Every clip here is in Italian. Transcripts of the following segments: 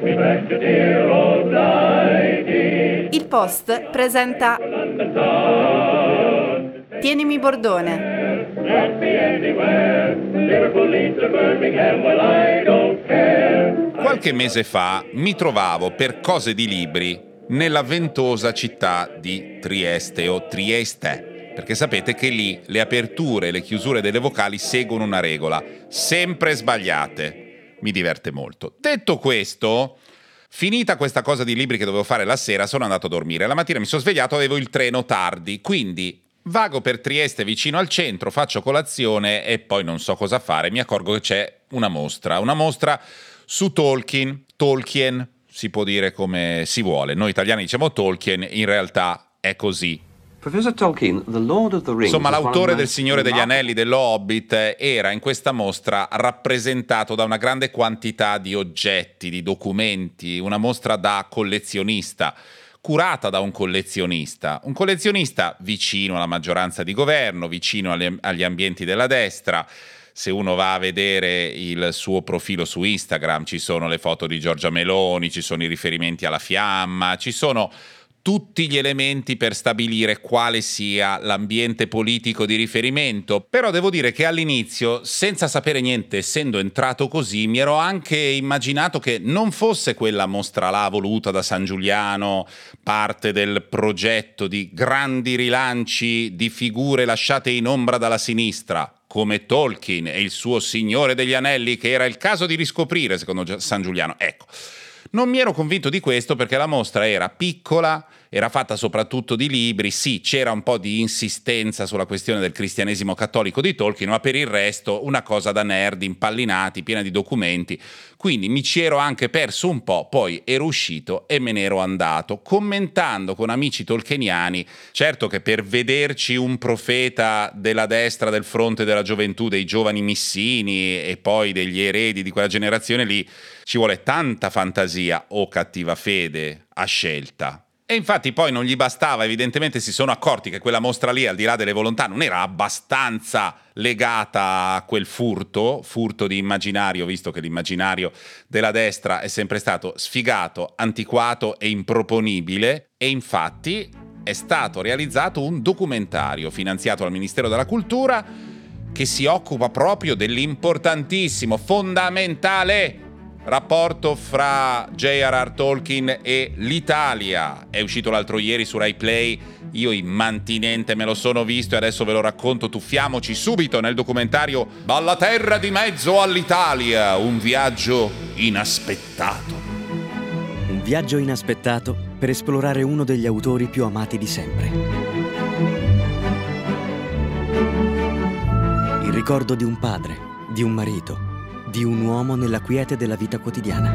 Il Post presenta Tienimi Bordone. Qualche mese fa mi trovavo per cose di libri nella ventosa città di Trieste o Trieste, perché sapete che lì le aperture e le chiusure delle vocali seguono una regola, sempre sbagliate. Mi diverte molto. Detto questo, finita questa cosa di libri che dovevo fare la sera, sono andato a dormire. La mattina mi sono svegliato, avevo il treno tardi, quindi vago per Trieste vicino al centro, faccio colazione e poi non so cosa fare. Mi accorgo che c'è una mostra su Tolkien, si può dire come si vuole. Noi italiani diciamo Tolkien, in realtà è così. Professor Tolkien, The Lord of the Rings. Insomma, l'autore del Signore degli Anelli, dello Hobbit, era in questa mostra rappresentato da una grande quantità di oggetti, di documenti, una mostra da collezionista, curata da un collezionista vicino alla maggioranza di governo, vicino agli ambienti della destra. Se uno va a vedere il suo profilo su Instagram ci sono le foto di Giorgia Meloni, ci sono i riferimenti alla fiamma, ci sono tutti gli elementi per stabilire quale sia l'ambiente politico di riferimento. Però devo dire che all'inizio, senza sapere niente, essendo entrato così, mi ero anche immaginato che non fosse quella mostra là voluta da San Giuliano, parte del progetto di grandi rilanci di figure lasciate in ombra dalla sinistra, come Tolkien e il suo Signore degli Anelli, che era il caso di riscoprire secondo San Giuliano. Ecco, non mi ero convinto di questo perché la mostra era piccola, era fatta soprattutto di libri, sì, c'era un po' di insistenza sulla questione del cristianesimo cattolico di Tolkien, ma per il resto una cosa da nerd, impallinati, piena di documenti. Quindi mi ci ero anche perso un po', poi ero uscito e me ne ero andato, commentando con amici tolkieniani. Certo che per vederci un profeta della destra del fronte della gioventù, dei giovani missini e poi degli eredi di quella generazione lì, ci vuole tanta fantasia o cattiva fede a scelta. E infatti poi non gli bastava, evidentemente si sono accorti che quella mostra lì, al di là delle volontà, non era abbastanza legata a quel furto di immaginario, visto che l'immaginario della destra è sempre stato sfigato, antiquato e improponibile, e infatti è stato realizzato un documentario finanziato dal Ministero della Cultura che si occupa proprio dell'importantissimo, fondamentale rapporto fra J.R.R. Tolkien e l'Italia. È uscito l'altro ieri su Rai Play, io immantinente me lo sono visto e adesso ve lo racconto. Tuffiamoci subito nel documentario Dalla terra di mezzo all'Italia, un viaggio inaspettato. Un viaggio inaspettato per esplorare uno degli autori più amati di sempre. Il ricordo di un padre, di un marito, di un uomo nella quiete della vita quotidiana.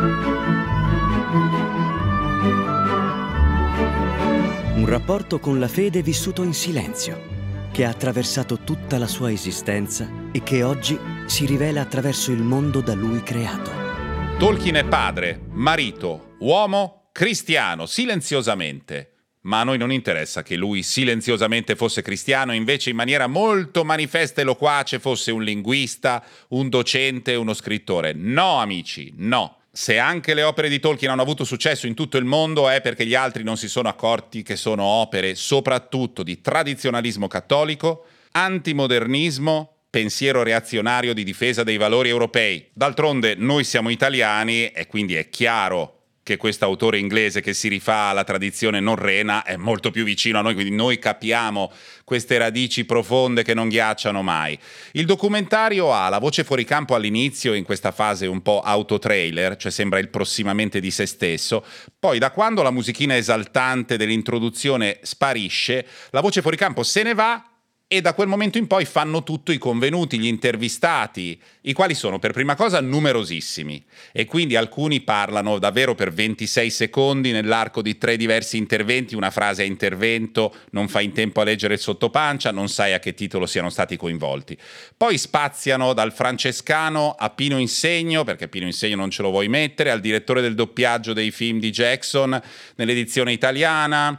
Un rapporto con la fede vissuto in silenzio, che ha attraversato tutta la sua esistenza e che oggi si rivela attraverso il mondo da lui creato. Tolkien è padre, marito, uomo, cristiano, silenziosamente. Ma a noi non interessa che lui silenziosamente fosse cristiano, invece in maniera molto manifesta e loquace fosse un linguista, un docente, uno scrittore. No, amici, no. Se anche le opere di Tolkien hanno avuto successo in tutto il mondo è perché gli altri non si sono accorti che sono opere soprattutto di tradizionalismo cattolico, antimodernismo, pensiero reazionario di difesa dei valori europei. D'altronde noi siamo italiani e quindi è chiaro che questo autore inglese che si rifà alla tradizione norrena è molto più vicino a noi, quindi noi capiamo queste radici profonde che non ghiacciano mai. Il documentario ha la voce fuori campo all'inizio, in questa fase un po' autotrailer, cioè sembra il prossimamente di se stesso, poi da quando la musichina esaltante dell'introduzione sparisce, la voce fuori campo se ne va e da quel momento in poi fanno tutto i convenuti, gli intervistati, i quali sono per prima cosa numerosissimi e quindi alcuni parlano davvero per 26 secondi nell'arco di 3 diversi interventi, una frase a intervento, non fai in tempo a leggere il sottopancia, non sai a che titolo siano stati coinvolti. Poi spaziano dal francescano a Pino Insegno, perché Pino Insegno non ce lo vuoi mettere, al direttore del doppiaggio dei film di Jackson nell'edizione italiana,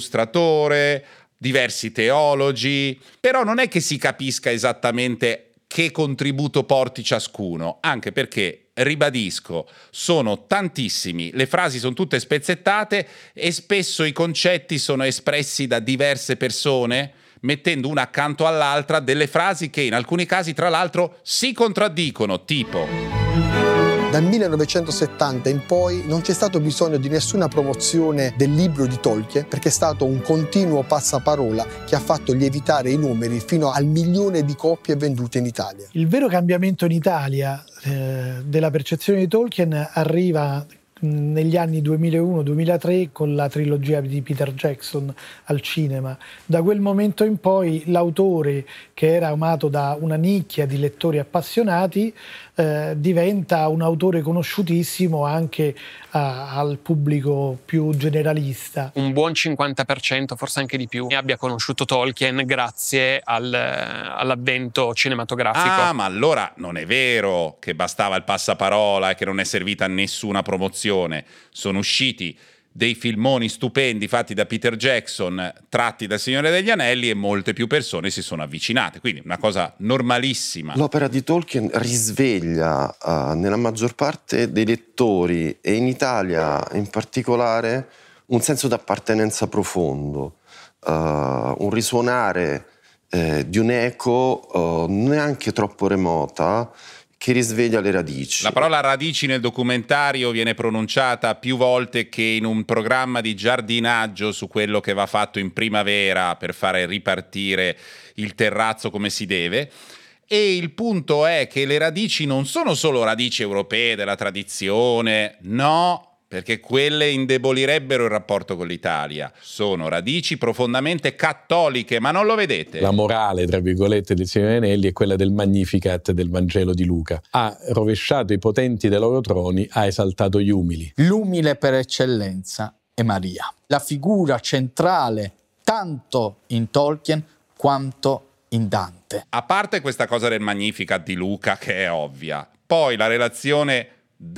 all'illustratore, diversi teologi, però non è che si capisca esattamente che contributo porti ciascuno, anche perché, ribadisco, sono tantissimi, le frasi sono tutte spezzettate e spesso i concetti sono espressi da diverse persone, mettendo una accanto all'altra delle frasi che in alcuni casi, tra l'altro, si contraddicono, tipo... Dal 1970 in poi non c'è stato bisogno di nessuna promozione del libro di Tolkien, perché è stato un continuo passaparola che ha fatto lievitare i numeri fino al 1 milione di copie vendute in Italia. Il vero cambiamento in Italia della percezione di Tolkien arriva negli anni 2001-2003 con la trilogia di Peter Jackson al cinema. Da quel momento in poi l'autore, che era amato da una nicchia di lettori appassionati, diventa un autore conosciutissimo anche al pubblico più generalista. Un buon 50%, forse anche di più, abbia conosciuto Tolkien grazie all'avvento cinematografico. Ah, ma allora non è vero che bastava il passaparola e che non è servita a nessuna promozione. Sono usciti dei filmoni stupendi fatti da Peter Jackson, tratti dal Signore degli Anelli, e molte più persone si sono avvicinate, quindi una cosa normalissima. L'opera di Tolkien risveglia nella maggior parte dei lettori, e in Italia in particolare, un senso d'appartenenza profondo, un risuonare di un'eco neanche troppo remota, che risveglia le radici. La parola radici nel documentario viene pronunciata più volte che in un programma di giardinaggio su quello che va fatto in primavera per fare ripartire il terrazzo come si deve. E il punto è che le radici non sono solo radici europee della tradizione, no, perché quelle indebolirebbero il rapporto con l'Italia. Sono radici profondamente cattoliche, ma non lo vedete? La morale, tra virgolette, del Signore degli Anelli è quella del Magnificat del Vangelo di Luca. Ha rovesciato i potenti dai loro troni, ha esaltato gli umili. L'umile per eccellenza è Maria, la figura centrale tanto in Tolkien quanto in Dante. A parte questa cosa del Magnificat di Luca, che è ovvia, poi la relazione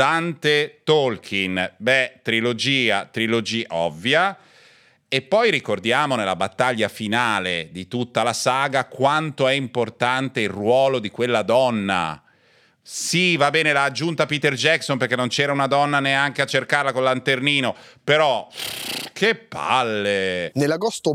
Dante-Tolkien, trilogia ovvia, e poi ricordiamo nella battaglia finale di tutta la saga quanto è importante il ruolo di quella donna. Sì, va bene, l'ha aggiunta Peter Jackson perché non c'era una donna neanche a cercarla col lanternino, però che palle! Nell'agosto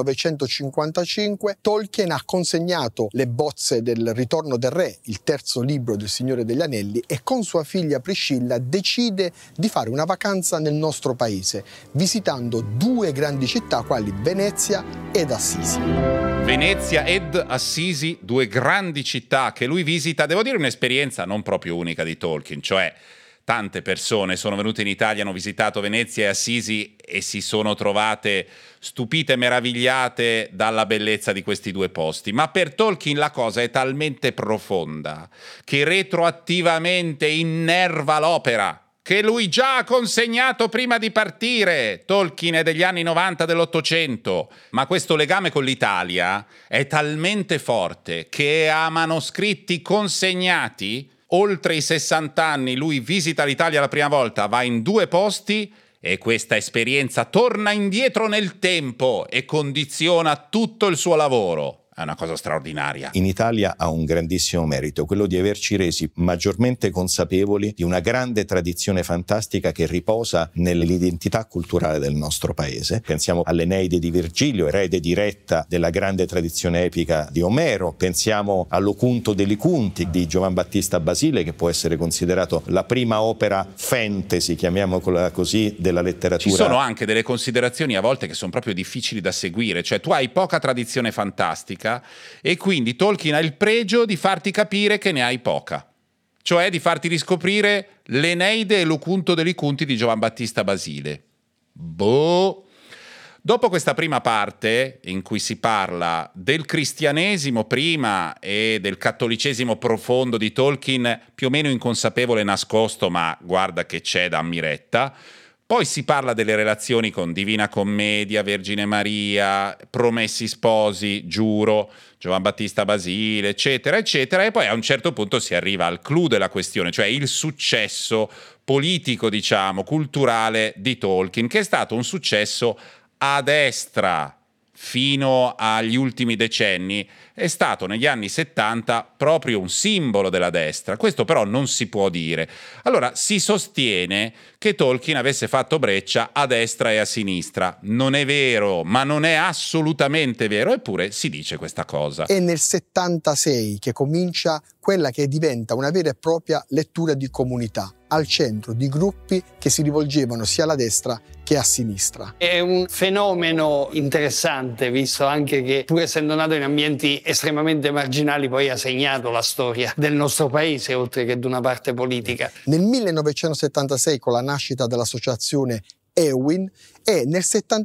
1955 Tolkien ha consegnato le bozze del Ritorno del Re, il terzo libro del Signore degli Anelli, e con sua figlia Priscilla decide di fare una vacanza nel nostro paese, visitando 2 grandi città quali Venezia ed Assisi. Venezia ed Assisi, 2 grandi città che lui visita, devo dire un'esperienza non proprio unica di Tolkien, cioè tante persone sono venute in Italia, hanno visitato Venezia e Assisi e si sono trovate stupite e meravigliate dalla bellezza di questi 2 posti. Ma per Tolkien la cosa è talmente profonda che retroattivamente innerva l'opera, che lui già ha consegnato prima di partire. Tolkien è degli anni 90 dell'Ottocento, ma questo legame con l'Italia è talmente forte che a manoscritti consegnati, oltre i 60 anni, lui visita l'Italia la prima volta, va in 2 posti e questa esperienza torna indietro nel tempo e condiziona tutto il suo lavoro. È una cosa straordinaria. In Italia ha un grandissimo merito, quello di averci resi maggiormente consapevoli di una grande tradizione fantastica che riposa nell'identità culturale del nostro paese. Pensiamo all'Eneide di Virgilio, erede diretta della grande tradizione epica di Omero. Pensiamo all'Opunto dei Likunti di Giovan Battista Basile, che può essere considerato la prima opera fantasy, chiamiamola così, della letteratura. Ci sono anche delle considerazioni a volte che sono proprio difficili da seguire, cioè tu hai poca tradizione fantastica e quindi Tolkien ha il pregio di farti capire che ne hai poca, cioè di farti riscoprire l'Eneide e l'Opunto dei Likunti di Giovan Battista Basile. Dopo questa prima parte, in cui si parla del cristianesimo prima e del cattolicesimo profondo di Tolkien, più o meno inconsapevole e nascosto, ma guarda che c'è da ammiretta, poi si parla delle relazioni con Divina Commedia, Vergine Maria, Promessi Sposi, Giuro, Giovan Battista Basile, eccetera, eccetera, e poi a un certo punto si arriva al clou della questione, cioè il successo politico, diciamo, culturale di Tolkien, che è stato un successo a destra, fino agli ultimi decenni, è stato negli anni 70 proprio un simbolo della destra. Questo però non si può dire. Allora si sostiene che Tolkien avesse fatto breccia a destra e a sinistra. Non è vero, ma non è assolutamente vero, eppure si dice questa cosa. È nel 76 che comincia quella che diventa una vera e propria lettura di comunità, al centro di gruppi che si rivolgevano sia alla destra che a sinistra. È un fenomeno interessante, visto anche che, pur essendo nato in ambienti estremamente marginali, poi ha segnato la storia del nostro paese, oltre che di una parte politica. Nel 1976, con la nascita dell'associazione Eowyn, e nel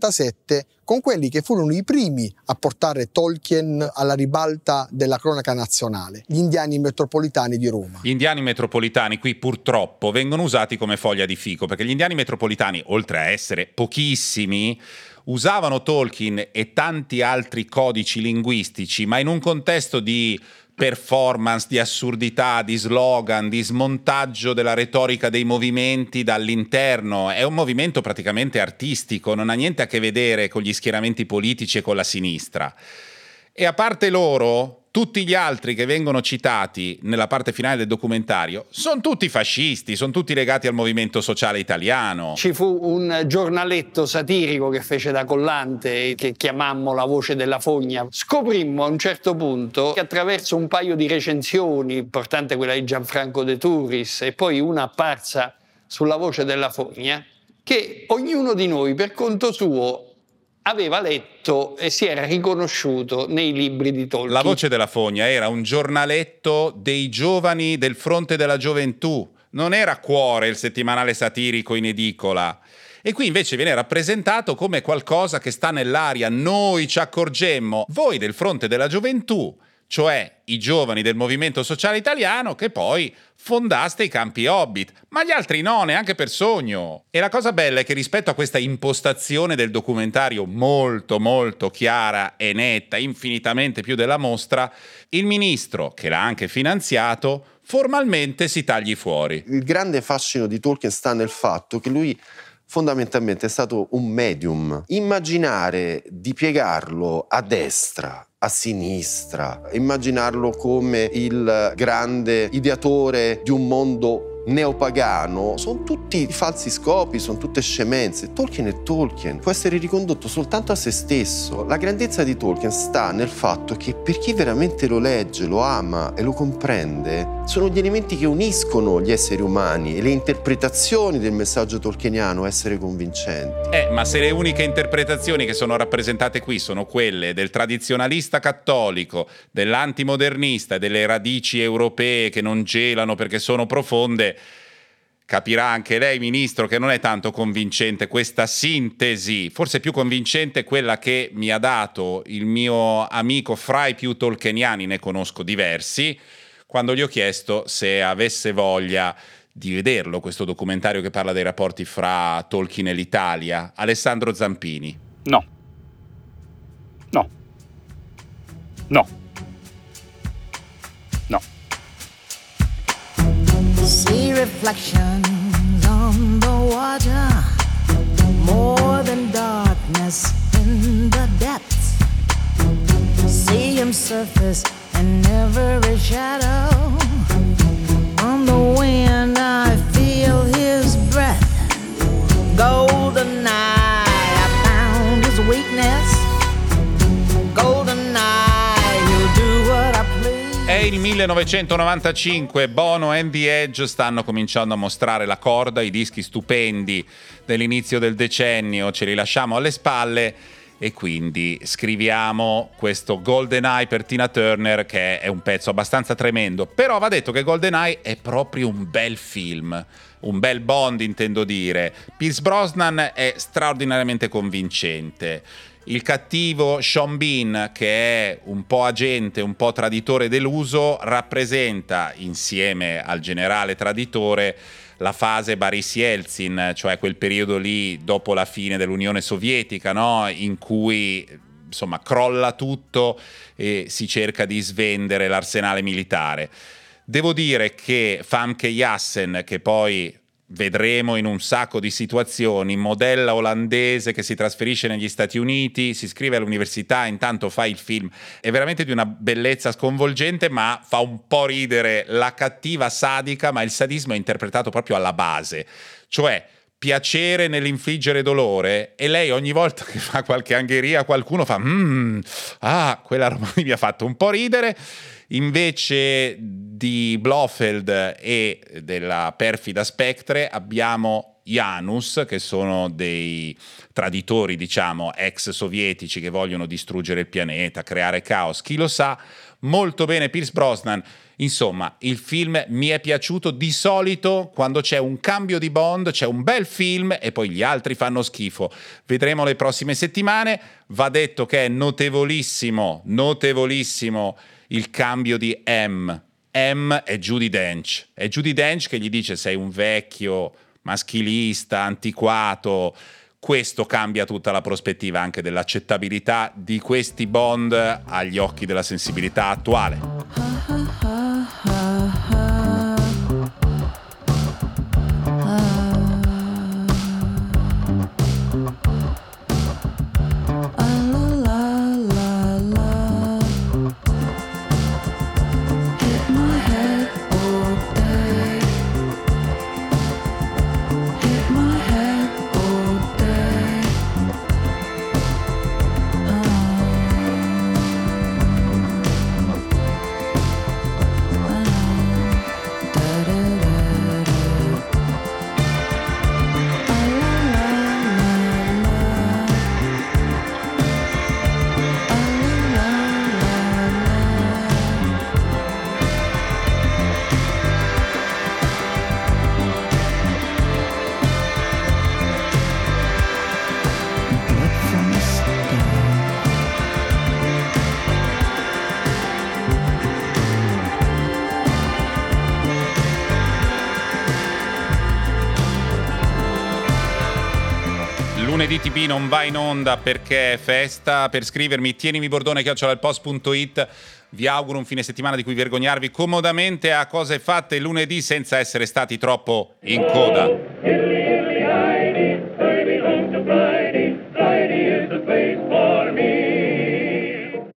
77 con quelli che furono i primi a portare Tolkien alla ribalta della cronaca nazionale, gli indiani metropolitani di Roma. Gli indiani metropolitani qui purtroppo vengono usati come foglia di fico, perché gli indiani metropolitani, oltre a essere pochissimi, usavano Tolkien e tanti altri codici linguistici, ma in un contesto di performance, di assurdità, di slogan, di smontaggio della retorica dei movimenti dall'interno. È un movimento praticamente artistico, non ha niente a che vedere con gli schieramenti politici e con la sinistra. E a parte loro, tutti gli altri che vengono citati nella parte finale del documentario sono tutti fascisti, sono tutti legati al movimento sociale italiano. Ci fu un giornaletto satirico che fece da collante, che chiamammo La Voce della Fogna. Scoprimmo a un certo punto che attraverso un paio di recensioni, importante quella di Gianfranco De Turris e poi una apparsa sulla Voce della Fogna, che ognuno di noi per conto suo aveva letto e si era riconosciuto nei libri di Tolkien. La Voce della Fogna era un giornaletto dei giovani del Fronte della Gioventù, non era Cuore, il settimanale satirico in edicola. E qui invece viene rappresentato come qualcosa che sta nell'aria. Noi ci accorgemmo, voi del Fronte della Gioventù, cioè i giovani del Movimento Sociale Italiano, che poi fondaste i campi Hobbit, ma gli altri no, neanche per sogno. E la cosa bella è che rispetto a questa impostazione del documentario molto molto chiara e netta, infinitamente più della mostra, il ministro, che l'ha anche finanziato, formalmente si tagli fuori. Il grande fascino di Tolkien sta nel fatto che lui fondamentalmente è stato un medium. Immaginare di piegarlo a destra, a sinistra, immaginarlo come il grande ideatore di un mondo neopagano, sono tutti falsi scopi, sono tutte scemenze. Tolkien è Tolkien, può essere ricondotto soltanto a se stesso. La grandezza di Tolkien sta nel fatto che per chi veramente lo legge, lo ama e lo comprende, sono gli elementi che uniscono gli esseri umani e le interpretazioni del messaggio tolkieniano a essere convincenti. Ma se le uniche interpretazioni che sono rappresentate qui sono quelle del tradizionalista cattolico, dell'antimodernista e delle radici europee che non gelano perché sono profonde, capirà anche lei, ministro, che non è tanto convincente questa sintesi. Forse più convincente quella che mi ha dato il mio amico fra i più tolkieniani, ne conosco diversi, quando gli ho chiesto se avesse voglia di vederlo questo documentario che parla dei rapporti fra Tolkien e l'Italia. Alessandro Zampini. No. See reflections on the water, more than darkness in the depths. See him surface in every shadow. On the wind I feel his breath. Golden eye, I found his weakness. Golden eye, he'll do what I please. È il 1995, Bono and the Edge stanno cominciando a mostrare la corda, i dischi stupendi dell'inizio del decennio ce li lasciamo alle spalle e quindi scriviamo questo GoldenEye per Tina Turner, che è un pezzo abbastanza tremendo. Però va detto che GoldenEye è proprio un bel film, un bel Bond intendo dire. Pierce Brosnan è straordinariamente convincente. Il cattivo Sean Bean, che è un po' agente, un po' traditore deluso, rappresenta, insieme al generale traditore, la fase Boris Yeltsin, cioè quel periodo lì dopo la fine dell'Unione Sovietica, no? In cui insomma crolla tutto e si cerca di svendere l'arsenale militare. Devo dire che Famke Janssen, che poi vedremo in un sacco di situazioni, modella olandese che si trasferisce negli Stati Uniti, si iscrive all'università, intanto fa il film. È veramente di una bellezza sconvolgente, ma fa un po' ridere la cattiva sadica, ma il sadismo è interpretato proprio alla base. Cioè, piacere nell'infliggere dolore, e lei ogni volta che fa qualche angheria qualcuno fa quella roba mi ha fatto un po' ridere. Invece di Blofeld e della perfida Spectre abbiamo Janus, che sono dei traditori, diciamo, ex sovietici che vogliono distruggere il pianeta, creare caos, chi lo sa. Molto bene Pierce Brosnan. Insomma, il film mi è piaciuto. Di solito quando c'è un cambio di Bond c'è un bel film e poi gli altri fanno schifo. Vedremo le prossime settimane. Va detto che è notevolissimo il cambio di M è Judi Dench. È Judi Dench che gli dice: sei un vecchio maschilista, antiquato. Questo cambia tutta la prospettiva anche dell'accettabilità di questi Bond agli occhi della sensibilità attuale. Lunedì TB non va in onda perché è festa. Per scrivermi tienimibordone@ilpost.it. Vi auguro un fine settimana di cui vergognarvi comodamente a cose fatte lunedì senza essere stati troppo in coda.